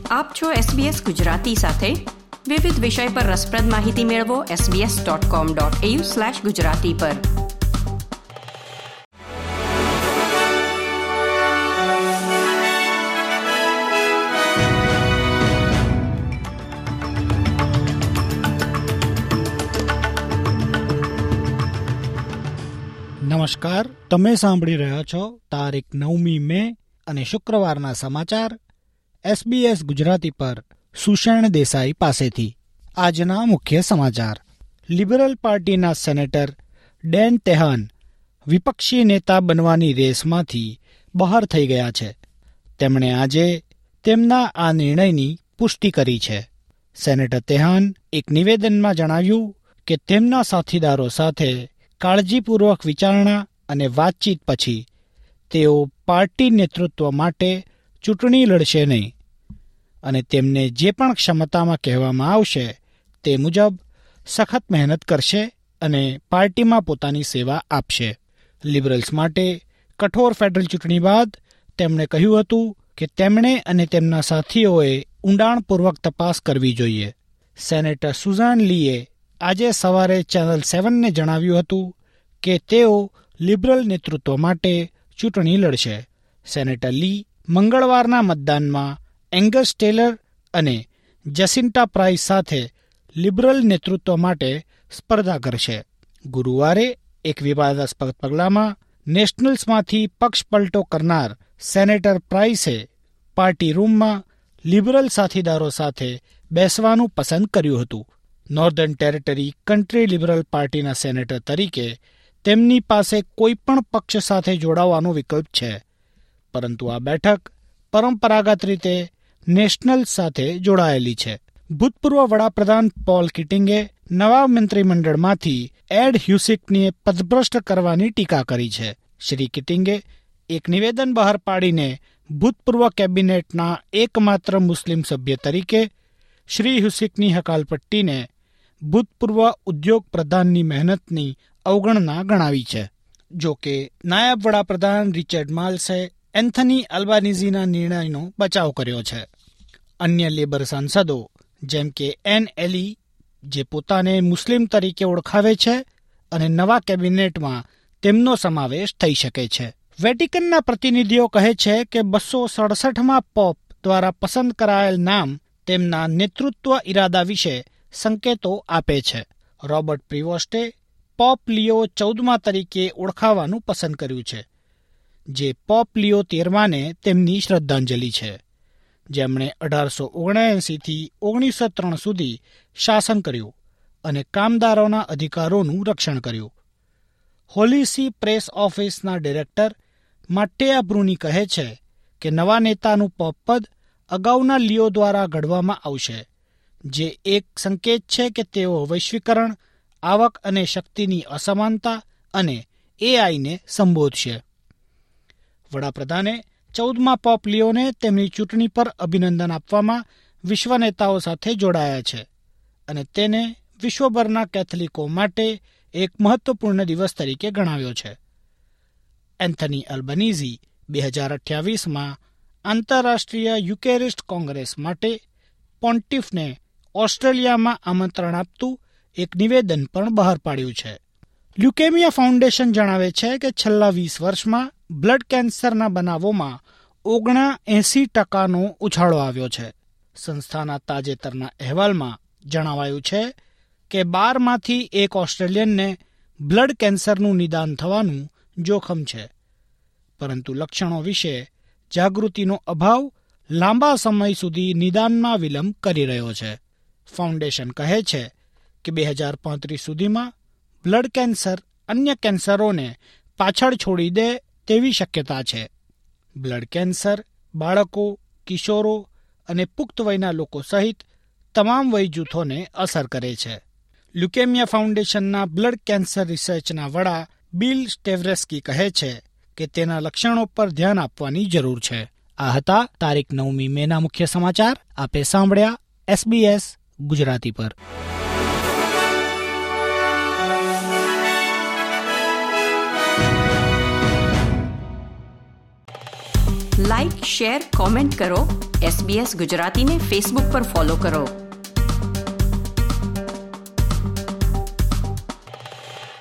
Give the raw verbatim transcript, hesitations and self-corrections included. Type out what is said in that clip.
આપ છો એસબીએસ ગુજરાતી સાથે. વિવિધ વિષય પર રસપ્રદ માહિતી મેળવો SBS dot com dot AU slash Gujarati પર. નમસ્કાર, તમે સાંભળી રહ્યા છો તારીખ નવમી મે અને શુક્રવારના સમાચાર એસબીએસ ગુજરાતી પર સુષેણ દેસાઈ પાસેથી. આજના મુખ્ય સમાચાર. લિબરલ પાર્ટીના સેનેટર ડેન તેહાન વિપક્ષી નેતા બનવાની રેસમાંથી બહાર થઈ ગયા છે. તેમણે આજે તેમના આ નિર્ણયની પુષ્ટિ કરી છે. સેનેટર તેહાન એક નિવેદનમાં જણાવ્યું કે તેમના સાથીદારો સાથે કાળજીપૂર્વક વિચારણા અને વાતચીત પછી તેઓ પાર્ટી નેતૃત્વ માટે ચૂંટણી લડશે નહીં અને તેમને જે પણ ક્ષમતામાં કહેવામાં આવશે તે મુજબ સખત મહેનત કરશે અને પાર્ટીમાં પોતાની સેવા આપશે. લિબરલ્સ માટે કઠોર ફેડરલ ચૂંટણી બાદ તેમણે કહ્યું હતું કે તેમણે અને તેમના સાથીઓએ ઊંડાણપૂર્વક તપાસ કરવી જોઈએ. સેનેટર સુઝાન લીએ આજે સવારે ચેનલ સેવનને જણાવ્યું હતું કે તેઓ લિબરલ નેતૃત્વ માટે ચૂંટણી લડશે. સેનેટર લી મંગળવારના મતદાનમાં એંગસ ટેલર અને જસિન્ટા પ્રાઇસ સાથે લિબરલ નેતૃત્વ માટે સ્પર્ધા કરશે. ગુરુવારે એક વિવાદાસ્પદ પગલામાં નેશનલ્સમાંથી પક્ષ પલટો કરનાર સેનેટર પ્રાઇસે પાર્ટી રૂમમાં લિબરલ સાથીદારો સાથે બેસવાનું પસંદ કર્યું હતું. નોર્ધન ટેરેટરી કન્ટ્રી લિબરલ પાર્ટીના સેનેટર તરીકે તેમની પાસે કોઈ પણ પક્ષ સાથે જોડાવાનો વિકલ્પ છે, પરંતુ આ બેઠક પરંપરાગત રીતે નેશનલ સાથે જોડાયેલી છે. ભૂતપૂર્વ વડાપ્રધાન પોલ કીટિંગે નવા મંત્રીમંડળમાંથી એડ હ્યુસિકને પદભ્રષ્ટ કરવાની ટીકા કરી છે. શ્રી કીટિંગે એક નિવેદન બહાર પાડીને ભૂતપૂર્વ કેબિનેટના એકમાત્ર મુસ્લિમ સભ્ય તરીકે શ્રી હ્યુસિકની હકાલપટ્ટીને ભૂતપૂર્વ ઉદ્યોગ પ્રધાનની મહેનતની અવગણના ગણાવી છે. જો કે નાયબ વડાપ્રધાન રિચર્ડ માલ્સે એન્થની અલ્બાનીઝીના નિર્ણયનો બચાવ કર્યો છે. અન્ય લેબર સાંસદો જેમ કે એન એલી, જે પોતાને મુસ્લિમ તરીકે ઓળખાવે છે, અને નવા કેબિનેટમાં તેમનો સમાવેશ થઈ શકે છે. વેટિકનના પ્રતિનિધિઓ કહે છે કે બસો સડસઠમાં પોપ દ્વારા પસંદ કરાયેલ નામ તેમના નેતૃત્વ ઇરાદા વિશે સંકેતો આપે છે. રોબર્ટ પ્રિવોસ્ટે પોપ લિયો ચૌદમા તરીકે ઓળખાવાનું પસંદ કર્યું છે, જે પોપ લિયો તેરમાને તેમની શ્રદ્ધાંજલિ છે, જેમણે અઢારસો ઓગણએંસીથી ઓગણીસો ત્રણ સુધી શાસન કર્યું અને કામદારોના અધિકારોનું રક્ષણ કર્યું. હોલીસી પ્રેસ ઓફિસના ડિરેક્ટર માટેયા બ્રુની કહે છે કે નવા નેતાનું પોપ પદ અગાઉના લિયો દ્વારા ઘડવામાં આવશે, જે એક સંકેત છે કે તેઓ વૈશ્વિકરણ, આવક અને શક્તિની અસમાનતા અને એઆઈને સંબોધશે. વડાપ્રધાને ચૌદમા પોપ લિયોને તેમની ચૂંટણી પર અભિનંદન આપવામાં વિશ્વ નેતાઓ સાથે જોડાયા છે અને તેને વિશ્વભરના કેથલિકો માટે એક મહત્વપૂર્ણ દિવસ તરીકે ગણાવ્યો છે. એન્થની અલ્બનીઝી બે હજાર અઠ્યાવીસમાં આંતરરાષ્ટ્રીય યુકેરિસ્ટ કોંગ્રેસ માટે પોન્ટિફને ઓસ્ટ્રેલિયામાં આમંત્રણ આપતું એક નિવેદન પણ બહાર પાડ્યું છે. લ્યુકેમિયા ફાઉન્ડેશન જણાવે છે કે છેલ્લા વીસ વર્ષમાં બ્લડ કેન્સરના બનાવોમાં ઓગણા એંસી ટકાનો ઉછાળો આવ્યો છે. સંસ્થાના તાજેતરના અહેવાલમાં જણાવાયું છે કે બારમાંથી એક ઓસ્ટ્રેલિયનને બ્લડ કેન્સરનું નિદાન થવાનું જોખમ છે, પરંતુ લક્ષણો વિશે જાગૃતિનો અભાવ લાંબા સમય સુધી નિદાનમાં વિલંબ કરી રહ્યો છે. ફાઉન્ડેશન કહે છે કે બે હજાર પાંત્રીસ સુધીમાં બ્લડ કેન્સર અન્ય કેન્સરોને પાછળ છોડી દે તેવી શક્યતા છે. બ્લડ કેન્સર બાળકો, કિશોરો અને પુખ્ત વયના લોકો સહિત તમામ વય જૂથોને અસર કરે છે. લ્યુકેમિયા ફાઉન્ડેશનના બ્લડ કેન્સર રિસર્ચના વડા બિલ સ્ટેવરેસ્કી કહે છે કે તેના લક્ષણો પર ધ્યાન આપવાની જરૂર છે. આ હતા તારીખ નવમી મેના મુખ્ય સમાચાર. આપે સાંભળ્યા એસબીએસ ગુજરાતી પર. લાઇક, શેર, કોમેન્ટ કરો. એસબીએસ ગુજરાતીને ફેસબુક પર ફોલો કરો.